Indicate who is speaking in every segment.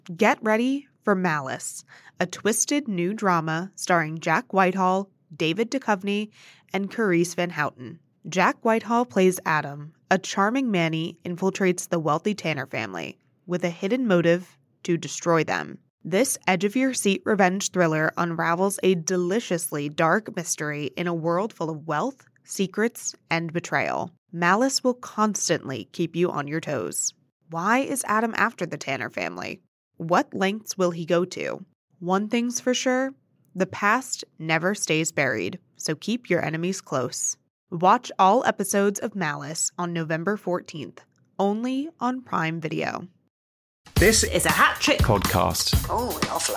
Speaker 1: Get ready for Malice, a twisted new drama starring Jack Whitehall, David Duchovny, and Carice Van Houten. Jack Whitehall plays Adam. A charming Manny infiltrates the wealthy Tanner family with a hidden motive to destroy them. This edge-of-your-seat revenge thriller unravels a deliciously dark mystery in a world full of wealth, secrets, and betrayal. Malice will constantly keep you on your toes. Why is Adam after the Tanner family? What lengths will he go to? One thing's for sure, the past never stays buried, so keep your enemies close. Watch all episodes of Malice on November 14th, only on Prime Video.
Speaker 2: This is a Hat Trick podcast.
Speaker 3: Oh, lovely.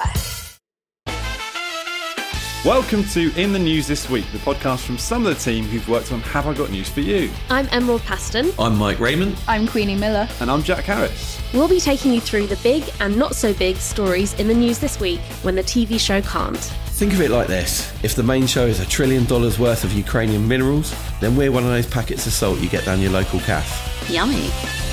Speaker 2: Welcome to In the News This Week, the podcast from some of the team who've worked on Have I Got News For You?
Speaker 4: I'm Emerald Paston.
Speaker 5: I'm Mike Raymond.
Speaker 6: I'm Queenie Miller.
Speaker 2: And I'm Jack Harris.
Speaker 4: We'll be taking you through the big and not so big stories in the news this week when the TV show can't.
Speaker 5: Think of it like this. If the main show is $1 trillion worth of Ukrainian minerals, then we're one of those packets of salt you get down your local cafe.
Speaker 4: Yummy.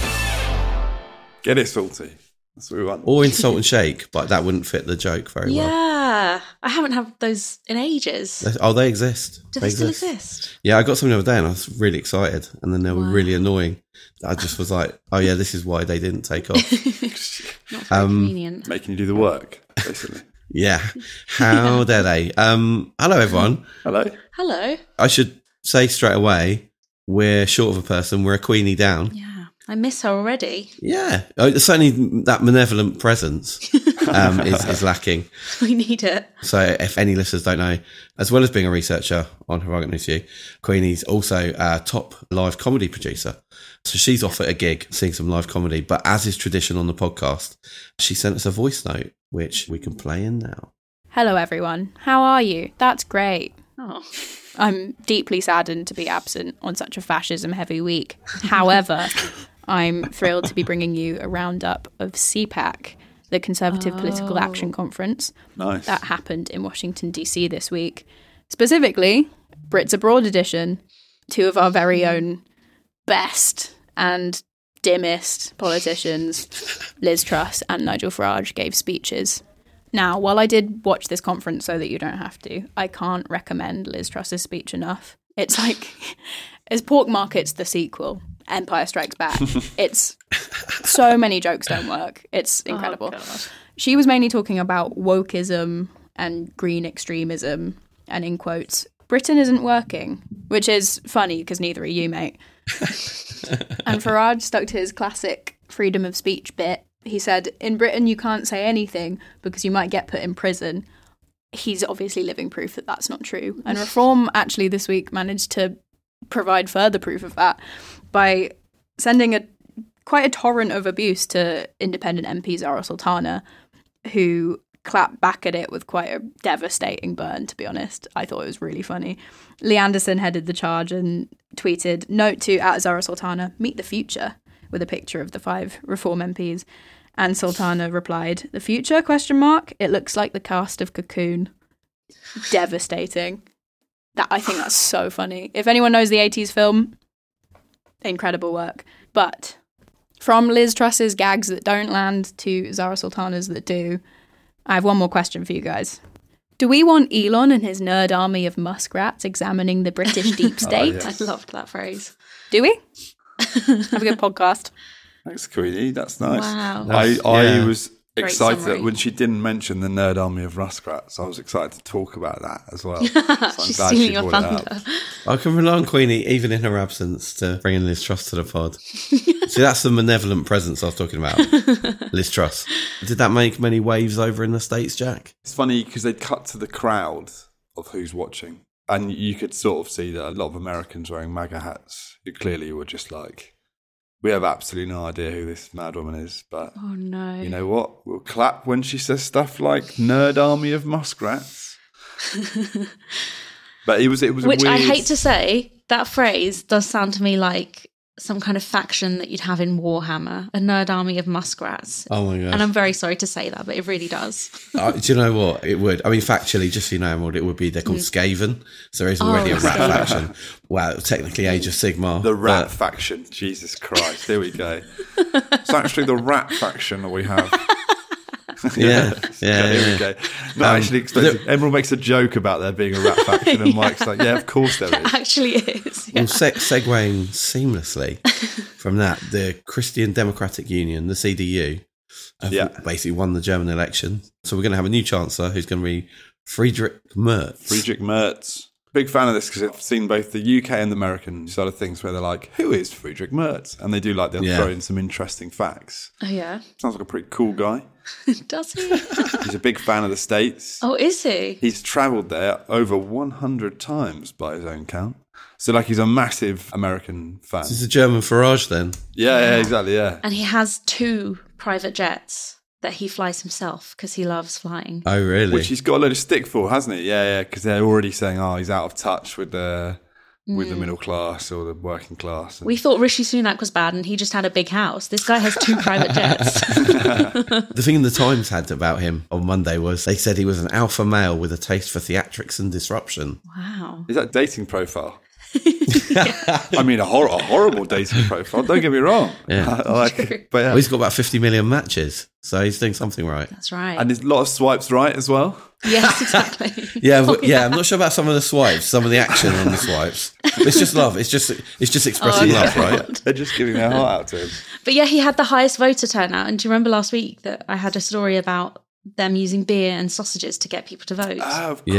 Speaker 2: Get it salty. That's what we want.
Speaker 5: Or in Salt and Shake, but that wouldn't fit the joke very well.
Speaker 4: Yeah. I haven't had those in ages.
Speaker 5: Oh, they exist.
Speaker 4: Do they still exist?
Speaker 5: Yeah, I got some the other day and I was really excited. And then they were really annoying. I just was like, oh yeah, this is why they didn't take off.
Speaker 4: Not very convenient.
Speaker 2: Making you do the work, basically.
Speaker 5: Yeah. How dare they? Hello, everyone.
Speaker 4: Hello.
Speaker 5: I should say straight away, we're short of a person. We're a Queenie down.
Speaker 4: Yeah. I miss her already.
Speaker 5: Yeah. Certainly that malevolent presence is lacking.
Speaker 4: We need it.
Speaker 5: So if any listeners don't know, as well as being a researcher on Have I Got News For You, Queenie's also a top live comedy producer. So she's off at a gig, seeing some live comedy. But as is tradition on the podcast, she sent us a voice note, which we can play in now.
Speaker 6: Hello, everyone. How are you? That's great.
Speaker 4: Oh.
Speaker 6: I'm deeply saddened to be absent on such a fascism-heavy week. However, I'm thrilled to be bringing you a roundup of CPAC, the Conservative Political Action Conference.
Speaker 2: Nice.
Speaker 6: That happened in Washington, D.C. this week. Specifically, Brits Abroad edition. Two of our very own best and dimmest politicians, Liz Truss and Nigel Farage, gave speeches. Now, while I did watch this conference so that you don't have to, I can't recommend Liz Truss's speech enough. It's like, it's Pork Markets, the sequel, Empire Strikes Back. It's so many jokes don't work. It's incredible. She was mainly talking about wokeism and green extremism, and in quotes, Britain isn't working, which is funny because neither are you, mate. And Farage stuck to his classic freedom of speech bit. He said, in Britain, you can't say anything because you might get put in prison. He's obviously living proof that that's not true. And Reform actually this week managed to provide further proof of that by sending quite a torrent of abuse to independent MP Zara Sultana, who clapped back at it with quite a devastating burn, to be honest. I thought it was really funny. Lee Anderson headed the charge and tweeted, note to @Zara Sultana, meet the future, with a picture of the 5 Reform MPs. And Sultana replied, the future, ? It looks like the cast of Cocoon. Devastating. I think that's so funny. If anyone knows the 80s film, incredible work. But from Liz Truss's gags that don't land to Zara Sultana's that do, I have one more question for you guys. Do we want Elon and his nerd army of muskrats examining the British deep state?
Speaker 4: I loved that phrase.
Speaker 6: Do we? Have a good podcast.
Speaker 2: Thanks, Queenie. That's nice.
Speaker 4: Wow.
Speaker 2: I was
Speaker 4: Great
Speaker 2: excited
Speaker 4: summary.
Speaker 2: that when she didn't mention the nerd army of muskrats, I was excited to talk about that as well. So I'm
Speaker 4: She's
Speaker 2: glad
Speaker 4: stealing
Speaker 2: she
Speaker 4: your
Speaker 2: brought it
Speaker 4: thunder.
Speaker 2: up.
Speaker 5: I can rely on Queenie, even in her absence, to bring in Liz Truss to the pod. See, that's the malevolent presence I was talking about. Liz Truss. Did that make many waves over in the States, Jack?
Speaker 2: It's funny because they'd cut to the crowd of who's watching, and you could sort of see that a lot of Americans wearing MAGA hats who clearly were just like, we have absolutely no idea who this mad woman is, but
Speaker 4: Oh, no.
Speaker 2: you know what? We'll clap when she says stuff like nerd army of muskrats. But it was
Speaker 4: Which
Speaker 2: a weird...
Speaker 4: I hate to say, that phrase does sound to me like some kind of faction that you'd have in Warhammer, a nerd army of muskrats.
Speaker 5: Oh my God.
Speaker 4: And I'm very sorry to say that, but it really does.
Speaker 5: Do you know what? It would. I mean, factually, just so you know, Emerald, it would be, they're called Skaven. So there is already a rat faction. Well, technically Age of Sigmar.
Speaker 2: The rat faction. Jesus Christ. Here we go. It's actually the rat faction that we have.
Speaker 5: Yeah.
Speaker 2: Here we go. Not actually expensive. Emerald makes a joke about there being a rat faction, and Mike's like, yeah, of course there is.
Speaker 4: It actually is. Yeah.
Speaker 5: Well, segueing seamlessly from that, the Christian Democratic Union, the CDU, have basically won the German election. So we're going to have a new chancellor who's going to be Friedrich Merz.
Speaker 2: Friedrich Merz. Big fan of this because I've seen both the UK and the American side of things where they're like, who is Friedrich Merz? And they do like, they'll throw in some interesting facts.
Speaker 4: Oh, yeah.
Speaker 2: Sounds like a pretty cool guy.
Speaker 4: Does he?
Speaker 2: He's a big fan of the States.
Speaker 4: Oh, is he?
Speaker 2: He's travelled there over 100 times by his own count. So, like, he's a massive American fan.
Speaker 5: He's a German Farage then.
Speaker 2: Yeah, exactly, yeah.
Speaker 4: And he has 2 private jets that he flies himself because he loves flying.
Speaker 5: Oh, really?
Speaker 2: Which he's got a load of stick for, hasn't he? Yeah, because they're already saying, he's out of touch with the middle class or the working class.
Speaker 4: We thought Rishi Sunak was bad and he just had a big house. This guy has 2 private jets.
Speaker 5: The thing the Times had about him on Monday was they said he was an alpha male with a taste for theatrics and disruption.
Speaker 4: Wow.
Speaker 2: Is that dating profile? I mean, a horrible dating profile. Don't get me wrong.
Speaker 5: Yeah. Well, he's got about 50 million matches, so he's doing something right.
Speaker 4: That's right.
Speaker 2: And there's a lot of swipes right as well.
Speaker 4: Yes, exactly.
Speaker 5: Yeah, I'm not sure about some of the swipes, some of the action on the swipes. It's just love. It's just expressing love, right?
Speaker 2: They're just giving their heart out to him.
Speaker 4: But yeah, he had the highest voter turnout. And do you remember last week that I had a story about them using beer and sausages to get people to vote?
Speaker 2: Oh, of course.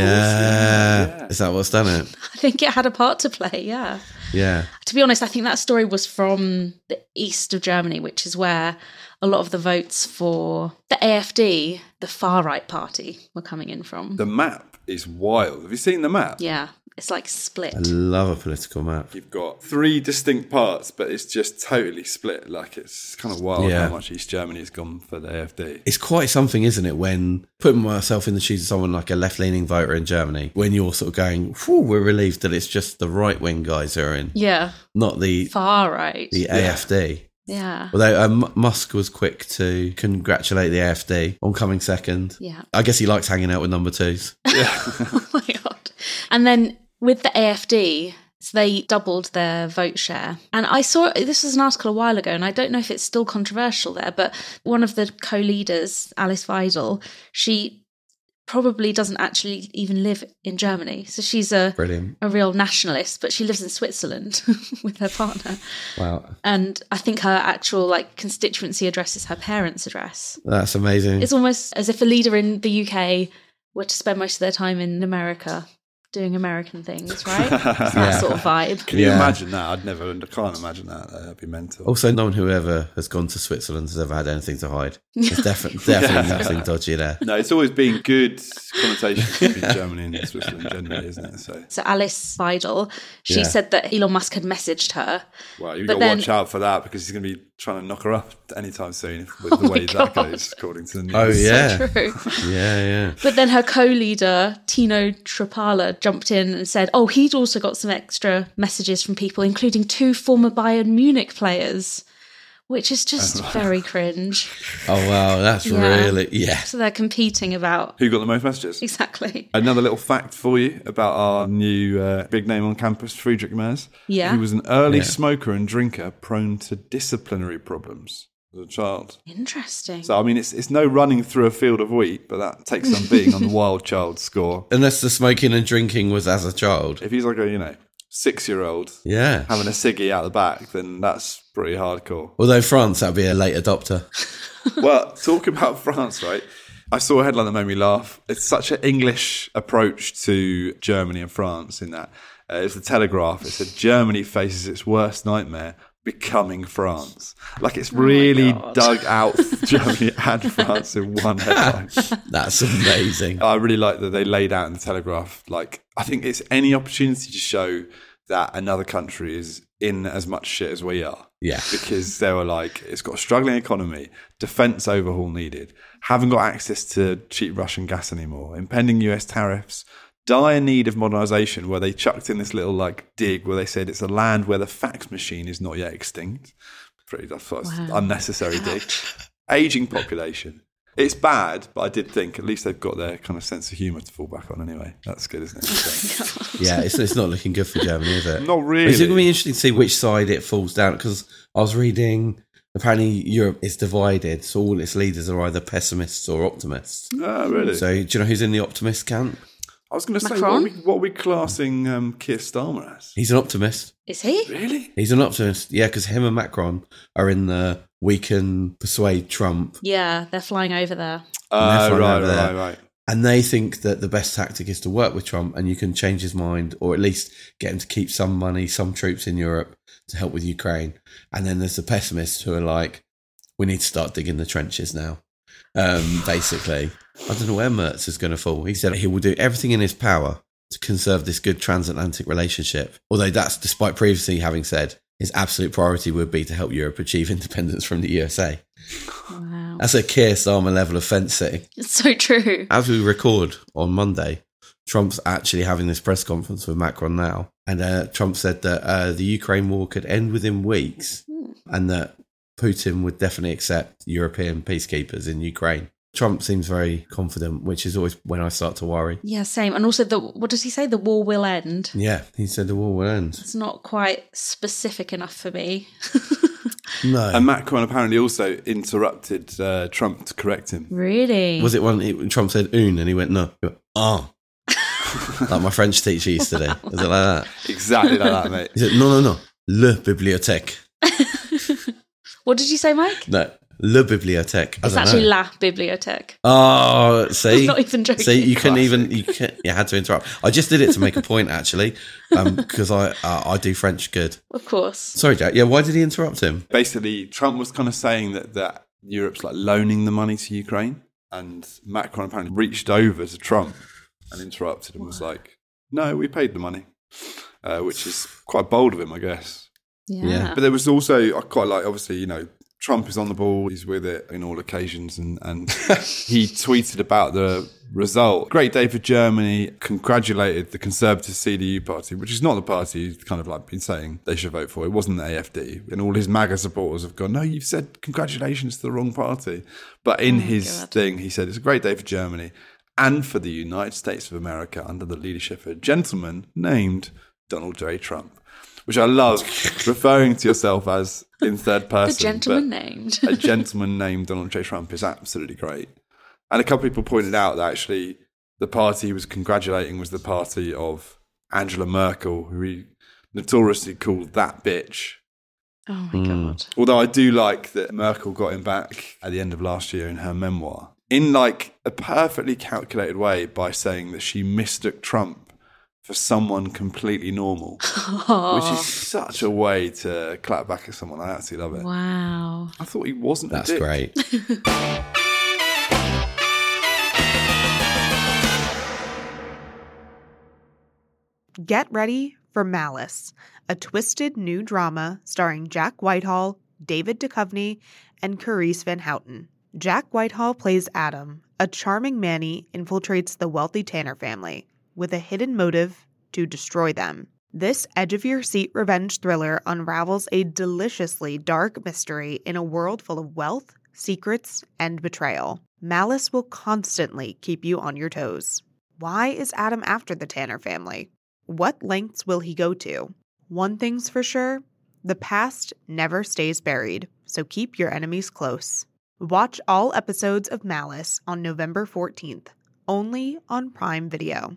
Speaker 5: Yeah. Is that what's done it?
Speaker 4: I think it had a part to play, yeah.
Speaker 5: Yeah.
Speaker 4: To be honest, I think that story was from the east of Germany, which is where a lot of the votes for the AfD, the far-right party, were coming in from.
Speaker 2: The map is wild. Have you seen the map?
Speaker 4: Yeah. It's like split.
Speaker 5: I love a political map.
Speaker 2: You've got 3 distinct parts, but it's just totally split. Like, it's kind of wild how much East Germany has gone for the AfD.
Speaker 5: It's quite something, isn't it, when putting myself in the shoes of someone like a left-leaning voter in Germany, when you're sort of going, we're relieved that it's just the right-wing guys who are in.
Speaker 4: Yeah.
Speaker 5: Not the
Speaker 4: far-right.
Speaker 5: The AfD.
Speaker 4: Yeah.
Speaker 5: Although Musk was quick to congratulate the AfD on coming second.
Speaker 4: Yeah.
Speaker 5: I guess he likes hanging out with number 2s.
Speaker 2: Yeah.
Speaker 4: Oh my God. And then with the AfD, so they doubled their vote share. And I saw, this was an article a while ago, and I don't know if it's still controversial there, but one of the co-leaders, Alice Weidel, she probably doesn't actually even live in Germany. So she's a real nationalist, but she lives in Switzerland with her partner.
Speaker 5: Wow.
Speaker 4: And I think her actual constituency address is her parents' address.
Speaker 5: That's amazing.
Speaker 4: It's almost as if a leader in the UK were to spend most of their time in America doing American things, right? It's that sort of vibe.
Speaker 2: Can you imagine that? I can't imagine that. That'd be mental.
Speaker 5: Also, no one who ever has gone to Switzerland has ever had anything to hide. There's definitely nothing dodgy there.
Speaker 2: No, it's always been good connotations between Germany and Switzerland generally, isn't it? So Alice
Speaker 4: Weidel, she said that Elon Musk had messaged her.
Speaker 2: Well, you've got to watch out for that because he's going to be trying to knock her up anytime soon with the way that goes, according to the news.
Speaker 5: Oh, yeah.
Speaker 4: So true.
Speaker 5: Yeah.
Speaker 4: But then her co-leader, Tino Trapala, jumped in and said, he'd also got some extra messages from people, including 2 former Bayern Munich players, which is just very cringe.
Speaker 5: Oh, wow. That's really,
Speaker 4: So they're competing about
Speaker 2: who got the most messages.
Speaker 4: Exactly.
Speaker 2: Another little fact for you about our new big name on campus, Friedrich Merz.
Speaker 4: Yeah.
Speaker 2: He was an early smoker and drinker prone to disciplinary problems as a child.
Speaker 4: Interesting.
Speaker 2: So, I mean, it's no running through a field of wheat, but that takes some being on the wild child score.
Speaker 5: Unless the smoking and drinking was as a child.
Speaker 2: If he's like a, 6-year-old having a ciggy out the back, then that's pretty hardcore.
Speaker 5: Although France, that'd be a late adopter.
Speaker 2: Well, talk about France, right? I saw a headline that made me laugh. It's such an English approach to Germany and France in that. It's the Telegraph. It said, Germany faces its worst nightmare, becoming France. Like, it's really dug out Germany and France in one headline.
Speaker 5: That's amazing.
Speaker 2: I really like that they laid out in the Telegraph, I think it's any opportunity to show that another country is in as much shit as we are.
Speaker 5: Yeah.
Speaker 2: Because they were like, it's got a struggling economy, defence overhaul needed, haven't got access to cheap Russian gas anymore, impending US tariffs, dire need of modernisation, where they chucked in this little dig where they said it's a land where the fax machine is not yet extinct. That's unnecessary dig. Ageing population. It's bad, but I did think at least they've got their kind of sense of humour to fall back on anyway. That's good, isn't it? So.
Speaker 5: Yeah, it's not looking good for Germany, is it?
Speaker 2: Not really.
Speaker 5: It's going to be interesting to see which side it falls down, because I was reading Apparently, Europe is divided, so all its leaders are either pessimists or optimists.
Speaker 2: Oh, really?
Speaker 5: So, do you know who's in the optimist camp?
Speaker 2: I was going to say,
Speaker 4: Macron?
Speaker 2: what are we classing Keir Starmer as?
Speaker 5: He's an optimist.
Speaker 4: Is he?
Speaker 2: Really?
Speaker 5: He's an optimist. Yeah, because him and Macron are in the we can persuade Trump.
Speaker 4: Yeah, they're flying over there.
Speaker 5: they're flying
Speaker 2: Right.
Speaker 5: over there. And they think that the best tactic is to work with Trump and you can change his mind or at least get him to keep some money, some troops in Europe to help with Ukraine. And then there's the pessimists who are like, we need to start digging the trenches now. Basically, I don't know where Merz is going to fall. He said he will do everything in his power to conserve this good transatlantic relationship. Although that's despite previously having said his absolute priority would be to help Europe achieve independence from the USA.
Speaker 4: Wow.
Speaker 5: That's a Keir Starmer level of fence sitting.
Speaker 4: It's so true.
Speaker 5: As we record on Monday, Trump's actually having this press conference with Macron now. And Trump said that the Ukraine war could end within weeks and that Putin would definitely accept European peacekeepers in Ukraine. Trump seems very confident, which is always when I start to worry.
Speaker 4: Yeah, same. And also, what does he say? The war will end.
Speaker 5: Yeah, he said the war will end.
Speaker 4: It's not quite specific enough for me.
Speaker 5: No.
Speaker 2: And Macron apparently also interrupted Trump to correct him.
Speaker 4: Really?
Speaker 5: Was it when Trump said un and he went no? He went, like my French teacher used to do. Was it like that?
Speaker 2: Exactly like that, mate.
Speaker 5: He said, no. Le bibliothèque.
Speaker 4: What did you say, Mike?
Speaker 5: No, le bibliothèque.
Speaker 4: It's actually La Bibliothèque.
Speaker 5: Oh, see?
Speaker 4: I'm not even joking.
Speaker 5: See, you had to interrupt. I just did it to make a point, actually, because I do French good.
Speaker 4: Of course.
Speaker 5: Sorry, Jack. Yeah, why did he interrupt him?
Speaker 2: Basically, Trump was kind of saying that Europe's like loaning the money to Ukraine, and Macron apparently reached over to Trump and interrupted and was like, no, we paid the money, which is quite bold of him, I guess.
Speaker 4: Yeah.
Speaker 2: But there was also, I quite like, obviously, you know, Trump is on the ball, he's with it in all occasions, and he tweeted about the result. Great day for Germany, congratulated the Conservative CDU party, which is not the party he's kind of like been saying they should vote for. It wasn't the AFD. And all his MAGA supporters have gone, no, you've said congratulations to the wrong party. But in his thing, he said, it's a great day for Germany and for the United States of America under the leadership of a gentleman named Donald J. Trump. Which I love, referring to yourself as in third person.
Speaker 4: The gentleman named.
Speaker 2: A gentleman named Donald J. Trump is absolutely great. And a couple of people pointed out that actually the party he was congratulating was the party of Angela Merkel, who he notoriously called that bitch.
Speaker 4: Oh my God.
Speaker 2: Although I do like that Merkel got him back at the end of last year in her memoir, in like a perfectly calculated way by saying that she mistook Trump for someone completely normal, which is such a way to clap back at someone. I absolutely love it.
Speaker 4: Wow.
Speaker 2: I thought he wasn't
Speaker 5: That's
Speaker 2: a dick.
Speaker 5: great.
Speaker 1: Get ready for Malice, a twisted new drama starring Jack Whitehall, David Duchovny, and Carice Van Houten. Jack Whitehall plays Adam, a charming Manny infiltrates the wealthy Tanner family with a hidden motive to destroy them. This edge-of-your-seat revenge thriller unravels a deliciously dark mystery in a world full of wealth, secrets, and betrayal. Malice will constantly keep you on your toes. Why is Adam after the Tanner family? What lengths will he go to? One thing's for sure, the past never stays buried, so keep your enemies close. Watch all episodes of Malice on November 14th, only on Prime Video.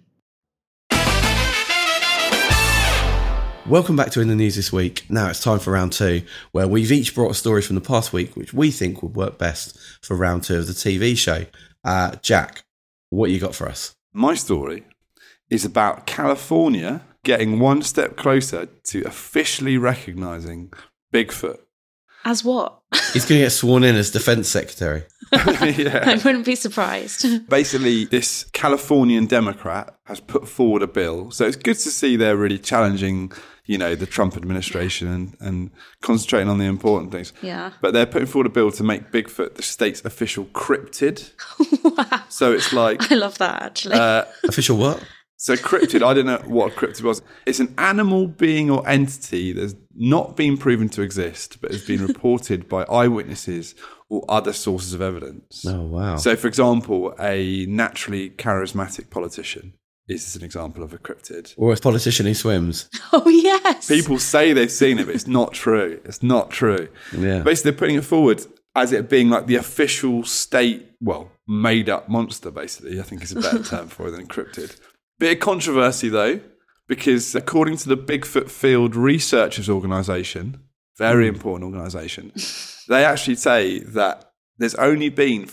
Speaker 5: Welcome back to In the News This Week. Now it's time for round two, where we've each brought a story from the past week which we think would work best for round two of the TV show. Jack, what you got for us?
Speaker 2: My story is about California getting one step closer to officially recognising Bigfoot.
Speaker 4: As what?
Speaker 5: He's going to get sworn in as Defence Secretary.
Speaker 4: I wouldn't be surprised.
Speaker 2: Basically, this Californian Democrat has put forward a bill. So it's good to see they're really challenging, you know, the Trump administration and concentrating on the important things.
Speaker 4: Yeah.
Speaker 2: But they're putting forward a bill to make Bigfoot the state's official cryptid.
Speaker 4: Wow.
Speaker 2: So it's like...
Speaker 4: I love that, actually.
Speaker 5: Official what?
Speaker 2: So cryptid, I don't know what a cryptid was. It's an animal, being or entity that's not been proven to exist, but has been reported by eyewitnesses or other sources of evidence.
Speaker 5: Oh, wow.
Speaker 2: So, for example, a naturally charismatic politician is an example of a cryptid.
Speaker 5: Or a politician who swims.
Speaker 4: Oh, yes.
Speaker 2: People say they've seen it, but it's not true. It's not true.
Speaker 5: Yeah.
Speaker 2: Basically, they're putting it forward as it being like the official state, made up monster, basically, I think is a better term for it than cryptid. Bit of controversy, though, because according to the Bigfoot Field Researchers Organisation, very important organisation, they actually say that there's only been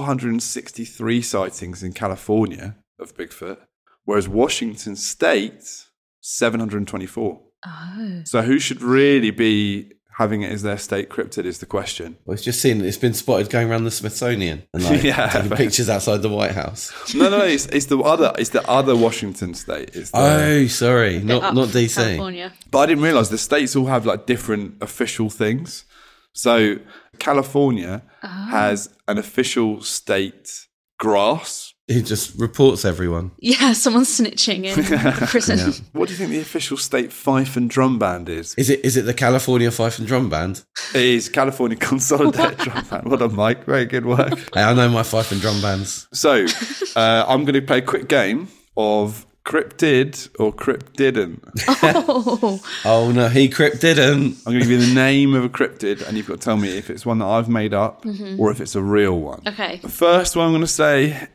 Speaker 2: 463 sightings in California of Bigfoot, whereas Washington State, 724.
Speaker 4: Oh.
Speaker 2: So who should really be having it as their state cryptid is the question.
Speaker 5: Well, it's been spotted going around the Smithsonian and taking pictures outside the White House.
Speaker 2: No, it's the other Washington state.
Speaker 5: Sorry, not DC.
Speaker 4: California.
Speaker 2: But I didn't realise the states all have like different official things. So California has an official state grass.
Speaker 5: He just reports everyone.
Speaker 4: Yeah, someone's snitching in the prison.
Speaker 5: Yeah.
Speaker 2: What do you think the official state fife and drum band is?
Speaker 5: Is it the California Fife and Drum Band?
Speaker 2: It is California Consolidated Drum Band. Well done, Mike. Very good work.
Speaker 5: Hey, I know my fife and drum bands.
Speaker 2: So I'm going to play a quick game of cryptid or cryptidn't.
Speaker 4: Oh,
Speaker 5: No, he cryptidn't.
Speaker 2: I'm going to give you the name of a cryptid, and you've got to tell me if it's one that I've made up or if it's a real one.
Speaker 4: okay.
Speaker 2: The first one I'm going to say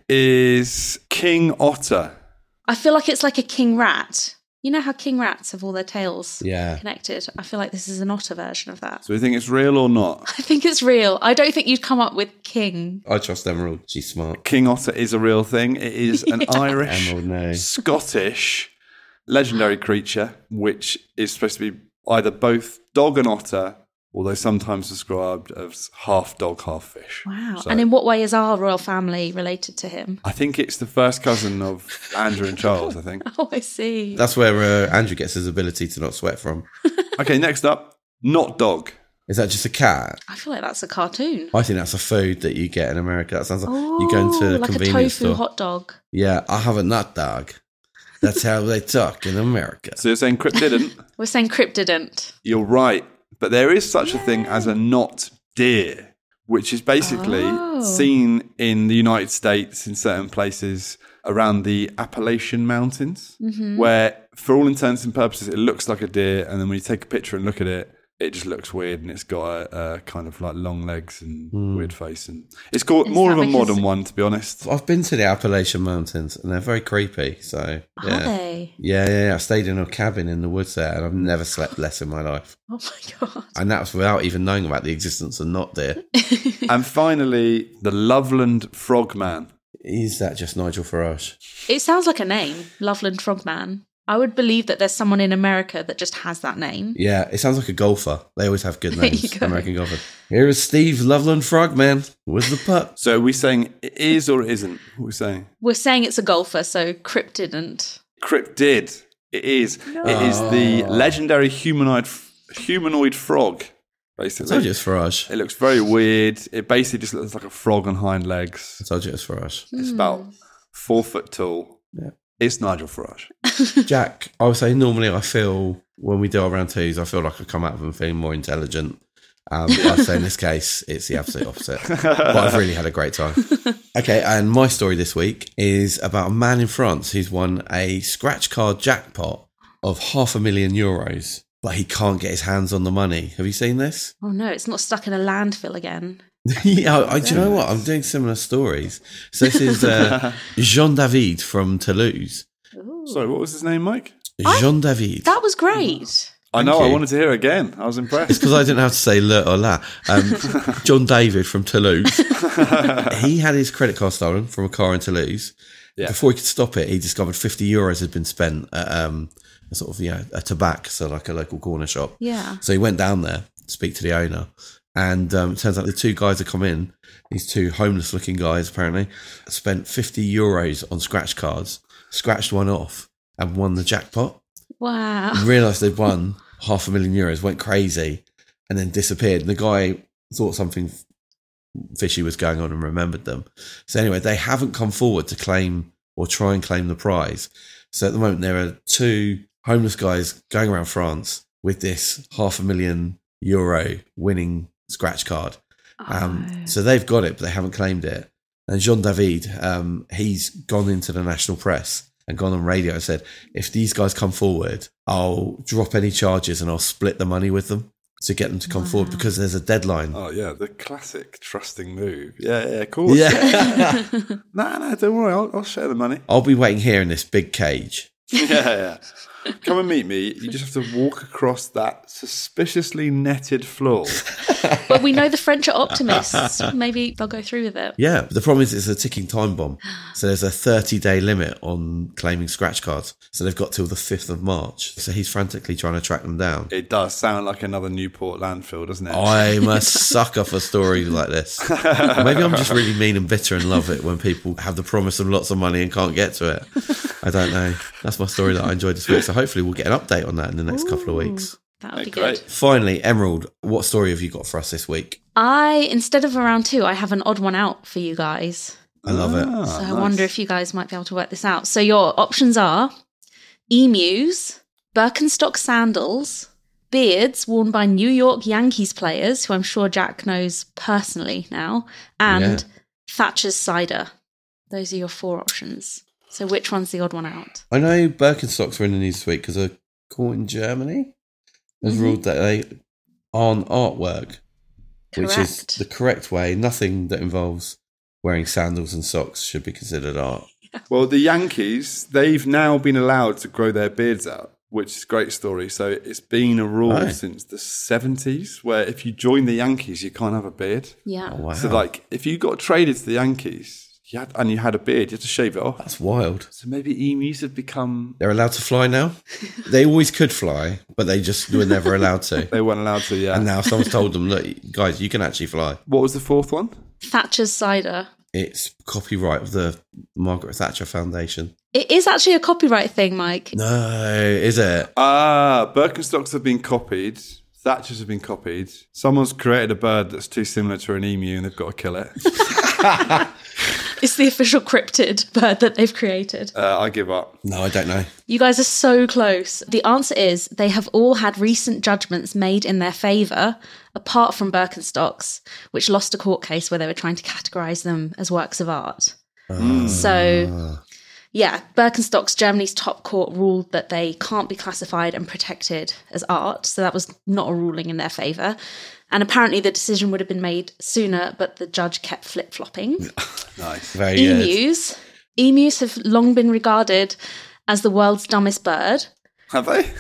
Speaker 2: is king otter.
Speaker 4: I feel like it's like a king rat. You know how king rats have all their tails
Speaker 5: Yeah.
Speaker 4: connected? I feel like this is an otter version of that.
Speaker 2: So you think it's real or not?
Speaker 4: I think it's real. I don't think you'd come up with king.
Speaker 5: I trust Emerald. She's smart.
Speaker 2: King otter is a real thing. It is an Irish,
Speaker 5: Emerald, no.
Speaker 2: Scottish legendary creature, which is supposed to be either both dog and otter, although sometimes described as half dog, half fish.
Speaker 4: Wow.
Speaker 2: So
Speaker 4: And in what way is our royal family related to him?
Speaker 2: I think it's the first cousin of Andrew and Charles, I think.
Speaker 4: Oh, I see.
Speaker 5: That's where Andrew gets his ability to not sweat from.
Speaker 2: Okay, next up, not dog.
Speaker 5: Is that just a cat?
Speaker 4: I feel like that's a cartoon.
Speaker 5: I think that's a food that you get in America. That sounds like you go into a
Speaker 4: like
Speaker 5: convenience
Speaker 4: a tofu
Speaker 5: store.
Speaker 4: hot dog.
Speaker 5: Yeah, I have a nut dog. That's how they talk in America.
Speaker 2: So you're saying cryptident?
Speaker 4: We're saying cryptident.
Speaker 2: You're right. But there is such a thing as a not deer, which is basically seen in the United States in certain places around the Appalachian Mountains, where for all intents and purposes, it looks like a deer. And then when you take a picture and look at it, it just looks weird, and it's got a kind of like long legs and weird face, and it's got
Speaker 4: Is
Speaker 2: more
Speaker 4: that
Speaker 2: of a
Speaker 4: because-
Speaker 2: modern one, to be honest.
Speaker 5: I've been to the Appalachian Mountains and they're very creepy. So
Speaker 4: Are
Speaker 5: yeah.
Speaker 4: they?
Speaker 5: Yeah. I stayed in a cabin in the woods there and I've never slept less in my life.
Speaker 4: Oh my God.
Speaker 5: And that was without even knowing about the existence of not deer.
Speaker 2: And finally, the Loveland Frogman.
Speaker 5: Is that just Nigel Farage?
Speaker 4: It sounds like a name, Loveland Frogman. I would believe that there's someone in America that just has that name.
Speaker 5: Yeah, it sounds like a golfer. They always have good
Speaker 4: There you
Speaker 5: names,
Speaker 4: go.
Speaker 5: American golfer. Here is Steve Loveland Frogman with the putt.
Speaker 2: So are we saying it is or it isn't? What are we saying?
Speaker 4: We're saying it's a golfer, so cryptident.
Speaker 2: Cryptid. It is. It is the legendary humanoid frog,
Speaker 5: I
Speaker 2: basically.
Speaker 5: told you it's Farage.
Speaker 2: It looks very weird. It basically just looks like a frog on hind legs.
Speaker 5: I told you it's Farage.
Speaker 2: It's about 4 foot tall.
Speaker 5: Yeah.
Speaker 2: It's Nigel Farage.
Speaker 5: Jack, I would say normally I feel, when we do our round twos, I feel like I come out of them feeling more intelligent. I'd say in this case, it's the absolute opposite. But I've really had a great time. Okay, and my story this week is about a man in France who's won a scratch card jackpot of €500,000, but he can't get his hands on the money. Have you seen this?
Speaker 4: Oh no, it's not stuck in a landfill again.
Speaker 5: Yeah, do you know what? I'm doing similar stories. So this is Jean David from Toulouse.
Speaker 4: Ooh.
Speaker 2: Sorry, what was his name, Mike?
Speaker 5: Jean David.
Speaker 4: That was great.
Speaker 2: I know,
Speaker 5: Thank
Speaker 2: I
Speaker 5: you.
Speaker 2: wanted to hear it again. I was impressed.
Speaker 5: Because I didn't have to say le or la. John David from Toulouse. He had his credit card stolen from a car in Toulouse.
Speaker 2: Yeah.
Speaker 5: Before he could stop it, he discovered €50 had been spent at a sort of, a tobacco, so like a local corner shop.
Speaker 4: Yeah.
Speaker 5: So he went down there to speak to the owner. And it turns out the two guys that come in, these two homeless looking guys apparently, spent €50 on scratch cards, scratched one off and won the jackpot.
Speaker 4: Wow.
Speaker 5: Realised they'd won €500,000, went crazy, and then disappeared. And the guy thought something fishy was going on and remembered them. So anyway, they haven't come forward to claim or try and claim the prize. So at the moment, there are two homeless guys going around France with this €500,000 winning scratch card. So they've got it, but they haven't claimed it. And Jean David, he's gone into the national press and gone on radio and said, if these guys come forward, I'll drop any charges and I'll split the money with them to get them to come forward because there's a deadline.
Speaker 2: Oh, yeah, the classic trusting move. Yeah, of course.
Speaker 5: Yeah.
Speaker 2: No, don't worry, I'll share the money.
Speaker 5: I'll be waiting here in this big cage.
Speaker 2: Yeah. Come and meet me. You just have to walk across that suspiciously netted floor.
Speaker 4: But we know the French are optimists. Maybe they'll go through with it.
Speaker 5: Yeah, but the problem is it's a ticking time bomb. So there's a 30-day limit on claiming scratch cards. So they've got till the 5th of March. So he's frantically trying to track them down.
Speaker 2: It does sound like another Newport landfill, doesn't it?
Speaker 5: I'm a sucker for stories like this. Maybe I'm just really mean and bitter and love it when people have the promise of lots of money and can't get to it. I don't know. That's my story that I enjoyed this week. So hopefully we'll get an update on that in the next couple of weeks.
Speaker 4: That would be
Speaker 2: Great.
Speaker 4: good.
Speaker 5: Finally, Emerald, what story have you got for us this week?
Speaker 4: Instead of a round 2, I have an odd one out for you guys.
Speaker 5: I love it.
Speaker 4: So I wonder if you guys might be able to work this out. So your options are emus, Birkenstock sandals, beards worn by New York Yankees players, who I'm sure Jack knows personally now, and Thatcher's cider. Those are your 4 options. So which one's the odd one out?
Speaker 5: I know Birkenstocks were in the news this week because a court in Germany has ruled that they aren't artwork, which is the correct way. Nothing that involves wearing sandals and socks should be considered art.
Speaker 2: Well, the Yankees, they've now been allowed to grow their beards out, which is a great story. So it's been a rule since the 70s where if you join the Yankees, you can't have a beard.
Speaker 4: Yeah.
Speaker 5: Oh, wow.
Speaker 2: So, like, if you got traded to the Yankees and you had a beard, you had to shave it off.
Speaker 5: That's wild.
Speaker 2: So maybe emus have become...
Speaker 5: They're allowed to fly now? They always could fly, but they just were never allowed to.
Speaker 2: They weren't allowed to, yeah.
Speaker 5: And now someone's told them, look, guys, you can actually fly.
Speaker 2: What was the 4th one?
Speaker 4: Thatcher's cider.
Speaker 5: It's copyright of the Margaret Thatcher Foundation.
Speaker 4: It is actually a copyright thing, Mike.
Speaker 5: No, is it?
Speaker 2: Birkenstocks have been copied. Thatchers have been copied. Someone's created a bird that's too similar to an emu and they've got to kill it.
Speaker 4: It's the official cryptid bird that they've created.
Speaker 2: I give up.
Speaker 5: No, I don't know.
Speaker 4: You guys are so close. The answer is they have all had recent judgments made in their favour, apart from Birkenstocks, which lost a court case where they were trying to categorise them as works of art. So, yeah, Birkenstocks, Germany's top court, ruled that they can't be classified and protected as art. So that was not a ruling in their favour. And apparently the decision would have been made sooner, but the judge kept flip-flopping.
Speaker 2: Nice.
Speaker 5: Very good.
Speaker 4: Emus have long been regarded as the world's dumbest bird.
Speaker 2: Have they?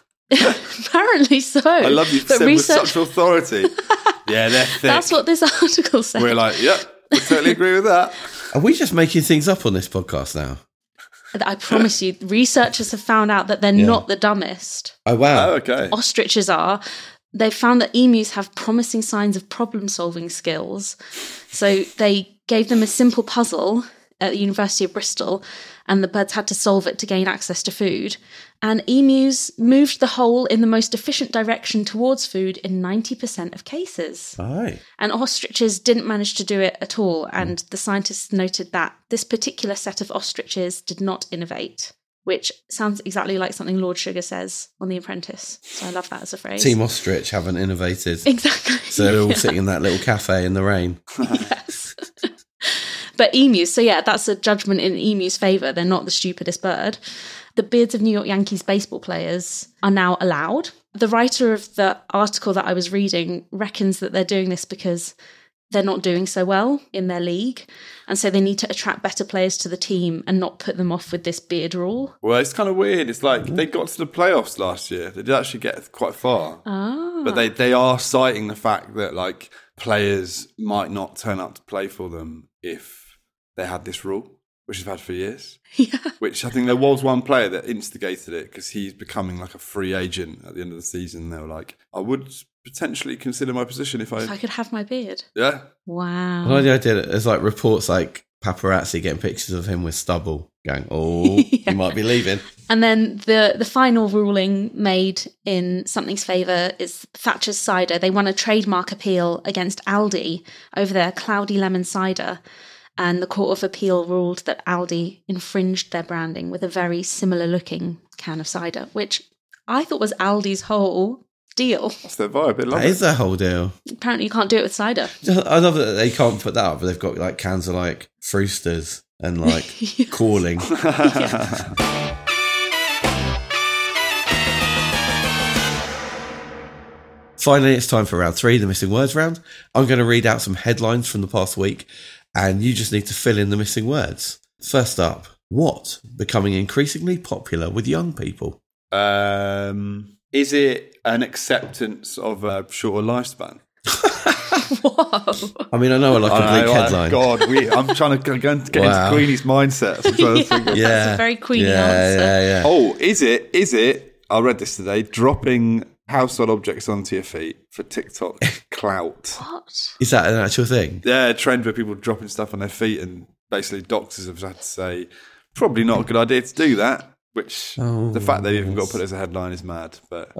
Speaker 4: Apparently so.
Speaker 2: I love you said with such authority. Yeah, they're thick.
Speaker 4: That's what this article said.
Speaker 2: We're like, yep, we totally agree with that.
Speaker 5: Are we just making things up on this podcast now?
Speaker 4: I promise you, researchers have found out that they're not the dumbest.
Speaker 5: Oh, wow.
Speaker 2: Oh, okay.
Speaker 4: Ostriches are. They've found that emus have promising signs of problem-solving skills. So they gave them a simple puzzle at the University of Bristol, and the birds had to solve it to gain access to food. And emus moved the hole in the most efficient direction towards food in 90% of cases.
Speaker 5: Right.
Speaker 4: And ostriches didn't manage to do it at all. And the scientists noted that this particular set of ostriches did not innovate, which sounds exactly like something Lord Sugar says on The Apprentice. So I love that as a phrase.
Speaker 5: Team Ostrich haven't innovated.
Speaker 4: Exactly.
Speaker 5: So they're all sitting in that little cafe in the rain.
Speaker 4: Yes. But emus, so yeah, that's a judgment in emu's favour. They're not the stupidest bird. The beards of New York Yankees baseball players are now allowed. The writer of the article that I was reading reckons that they're doing this because they're not doing so well in their league. And so they need to attract better players to the team and not put them off with this beard rule.
Speaker 2: Well, it's kind of weird. It's like they got to the playoffs last year. They did actually get quite far. But they are citing the fact that like players might not turn up to play for them if they had this rule, which they've had for years.
Speaker 4: Yeah.
Speaker 2: Which I think there was one player that instigated it because he's becoming like a free agent at the end of the season. They were like, I would potentially consider my position if
Speaker 4: If I could have my beard.
Speaker 2: Yeah.
Speaker 4: Wow.
Speaker 5: I like the idea that there's like reports like paparazzi getting pictures of him with stubble going, oh, he might be leaving.
Speaker 4: And then the final ruling made in something's favour is Thatcher's cider. They won a trademark appeal against Aldi over their cloudy lemon cider. And the Court of Appeal ruled that Aldi infringed their branding with a very similar looking can of cider, which I thought was Aldi's whole deal.
Speaker 2: That's their vibe.
Speaker 5: That is their whole deal.
Speaker 4: Apparently you can't do it with cider.
Speaker 5: I love that they can't put that up, but they've got like cans of like Frosters and like calling. Finally, it's time for round 3, the missing words round. I'm going to read out some headlines from the past week, and you just need to fill in the missing words. First up, what becoming increasingly popular with young people?
Speaker 2: Is it an acceptance of a shorter lifespan?
Speaker 4: Whoa.
Speaker 5: I mean, I know I like a bleak headline.
Speaker 2: God, I'm trying to get into Queenie's mindset. So I'm trying to think of-
Speaker 4: That's a very Queenie answer.
Speaker 5: Yeah.
Speaker 2: Oh, is it? I read this today. Dropping household objects onto your feet for TikTok clout.
Speaker 4: What?
Speaker 5: Is that an actual thing?
Speaker 2: Yeah, a trend where people are dropping stuff on their feet, and basically doctors have had to say probably not a good idea to do that. Which the fact they've even got to put it as a headline is mad. But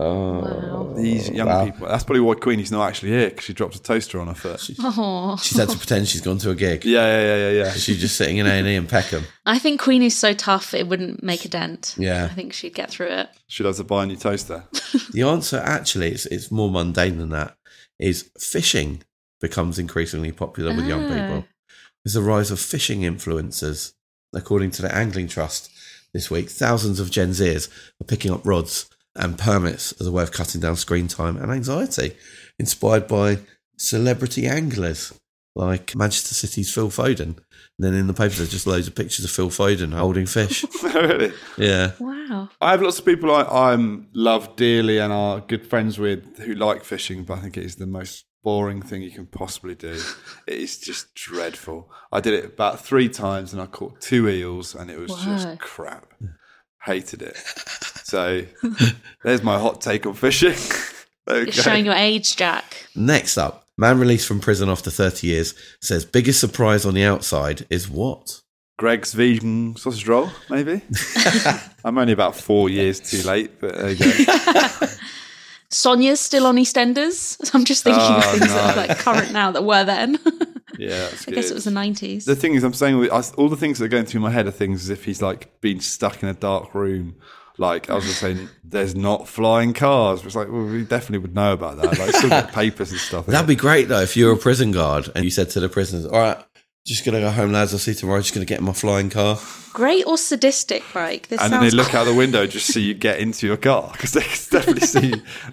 Speaker 2: these young people, that's probably why Queenie's not actually here, because she dropped a toaster on her foot.
Speaker 5: She's had to pretend she's gone to a gig.
Speaker 2: Yeah.
Speaker 5: She's just sitting in A&E in Peckham.
Speaker 4: I think Queenie's so tough it wouldn't make a dent.
Speaker 5: Yeah.
Speaker 4: I think she'd get through it.
Speaker 2: Should have to buy a new toaster.
Speaker 5: The answer, actually, it's more mundane than that, is fishing becomes increasingly popular with young people. There's a rise of fishing influencers. According to the Angling Trust this week, thousands of Gen Zers are picking up rods and permits as a way of cutting down screen time and anxiety, inspired by celebrity anglers like Manchester City's Phil Foden. And then in the papers, there's just loads of pictures of Phil Foden holding fish.
Speaker 2: Really?
Speaker 5: Yeah.
Speaker 4: Wow.
Speaker 2: I have lots of people I love dearly and are good friends with who like fishing, but I think it is the most boring thing you can possibly do. It is just dreadful. I did it about 3 times and I caught 2 eels and it was just crap. Hated it. So there's my hot take on fishing.
Speaker 4: You're showing your age, Jack.
Speaker 5: Next up, man released from prison after 30 years says biggest surprise on the outside is what?
Speaker 2: Greg's vegan sausage roll, maybe? I'm only about 4 years too late, but there you go.
Speaker 4: Sonia's still on EastEnders. I'm just thinking of things that are like current now that were then.
Speaker 2: Yeah, that's good.
Speaker 4: I guess it was the 90s.
Speaker 2: The thing is, I'm saying all the things that are going through my head are things as if he's like been stuck in a dark room. Like I was just saying, there's not flying cars. It's like, well, we definitely would know about that. Like, still got papers and stuff.
Speaker 5: That'd be great though if you were a prison guard and you said to the prisoners, "All right, just gonna go home, lads. I'll see you tomorrow. Just gonna get in my flying car."
Speaker 4: Great or sadistic, Mike?
Speaker 2: And then they look out the window just so you get into your car because they can definitely see.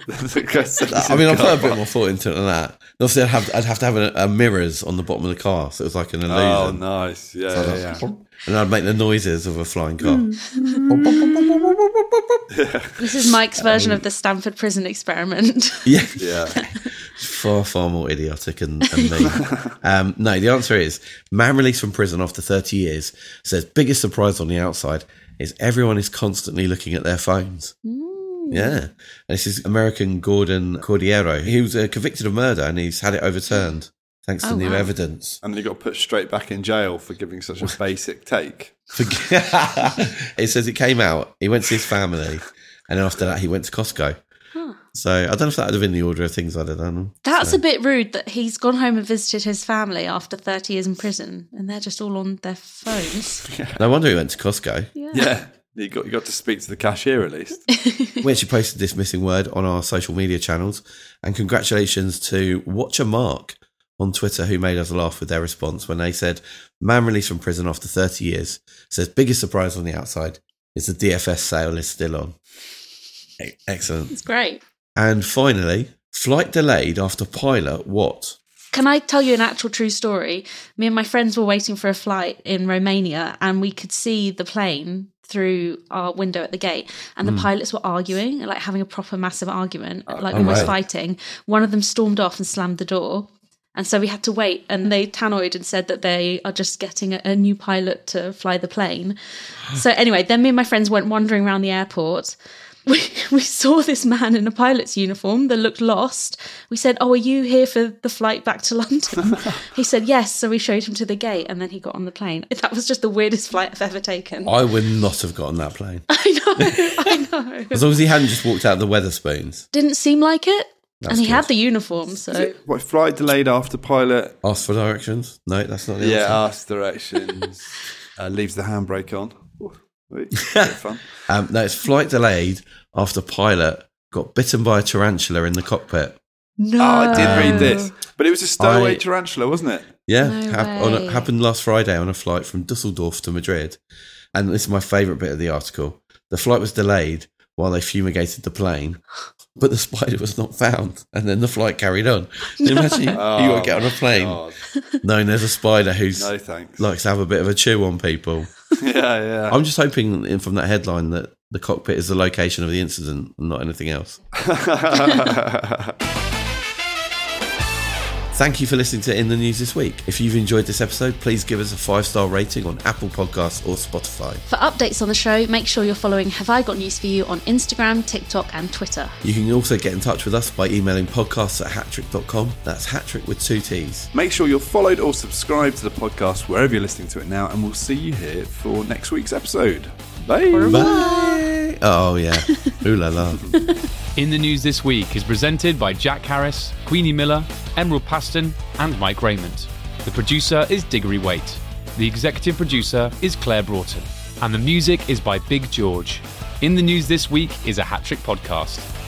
Speaker 5: I mean, I'll put a bit more thought into it than that. Obviously, I'd have to have a mirrors on the bottom of the car, so it was like an illusion.
Speaker 2: Oh, nice! Yeah.
Speaker 5: And I'd make the noises of a flying car.
Speaker 4: This is Mike's version of the Stanford prison experiment.
Speaker 5: Yeah. Far more idiotic than me. No, the answer is man released from prison after 30 years says biggest surprise on the outside is everyone is constantly looking at their phones. Yeah. And this is American Gordon Cordiero. He was convicted of murder and he's had it overturned thanks to new evidence.
Speaker 2: And then he got put straight back in jail for giving such a basic take.
Speaker 5: It says it came out, he went to his family, and then after that he went to Costco. So I don't know if that would have been the order of things I'd have done.
Speaker 4: That's a bit rude that he's gone home and visited his family after 30 years in prison and they're just all on their phones.
Speaker 5: No wonder he went to Costco.
Speaker 2: Yeah. You got to speak to the cashier at least.
Speaker 5: We actually posted this missing word on our social media channels, and congratulations to Watcher Mark on Twitter who made us laugh with their response when they said man released from prison after 30 years says biggest surprise on the outside is the DFS sale is still on. Excellent.
Speaker 4: It's great.
Speaker 5: And finally, flight delayed after pilot what?
Speaker 4: Can I tell you an actual true story? Me and my friends were waiting for a flight in Romania and we could see the plane through our window at the gate and the pilots were arguing, like having a proper massive argument, like almost fighting. One of them stormed off and slammed the door. And so we had to wait, and they tannoyed and said that they are just getting a new pilot to fly the plane. So anyway, then me and my friends went wandering around the airport. We saw this man in a pilot's uniform that looked lost. We said, "Oh, are you here for the flight back to London?" He said, "Yes." So we showed him to the gate and then he got on the plane. That was just the weirdest flight I've ever taken.
Speaker 5: I would not have got on that plane.
Speaker 4: I know.
Speaker 5: As long as he hadn't just walked out the Weatherspoons.
Speaker 4: Didn't seem like it.
Speaker 5: That's
Speaker 4: and he
Speaker 5: good.
Speaker 4: had the uniform, so...
Speaker 2: What, flight delayed after pilot?
Speaker 5: Ask for directions? No, that's not the answer.
Speaker 2: Yeah, ask directions. Leaves the handbrake on. Ooh, fun.
Speaker 5: No, it's flight delayed after pilot got bitten by a tarantula in the cockpit.
Speaker 4: No.
Speaker 2: Oh, I did read this. But it was a stowaway
Speaker 5: I-
Speaker 2: tarantula, wasn't it?
Speaker 5: Yeah,
Speaker 4: No way.
Speaker 5: happened last Friday on a flight from Dusseldorf to Madrid. And this is my favourite bit of the article. The flight was delayed while they fumigated the plane, but the spider was not found. And then the flight carried on. Can you imagine you got to get on a plane
Speaker 2: God.
Speaker 5: knowing there's a spider who's
Speaker 2: No thanks.
Speaker 5: likes to have a bit of a chew on people.
Speaker 2: Yeah.
Speaker 5: I'm just hoping from that headline that the cockpit is the location of the incident and not anything else. Thank you for listening to In the News This Week. If you've enjoyed this episode, please give us a 5-star rating on Apple Podcasts or Spotify.
Speaker 4: For updates on the show, make sure you're following Have I Got News For You on Instagram, TikTok and Twitter.
Speaker 5: You can also get in touch with us by emailing podcasts@hattrick.com. That's Hattrick with 2 T's.
Speaker 2: Make sure you're followed or subscribed to the podcast wherever you're listening to it now, and we'll see you here for next week's episode. Bye.
Speaker 5: Bye. Oh, yeah. Ooh la la.
Speaker 3: In the News This Week is presented by Jack Harris, Queenie Miller, Emerald Paston and Mike Raymond. The producer is Diggory Waite. The executive producer is Claire Broughton. And the music is by Big George. In the News This Week is a Hattrick podcast.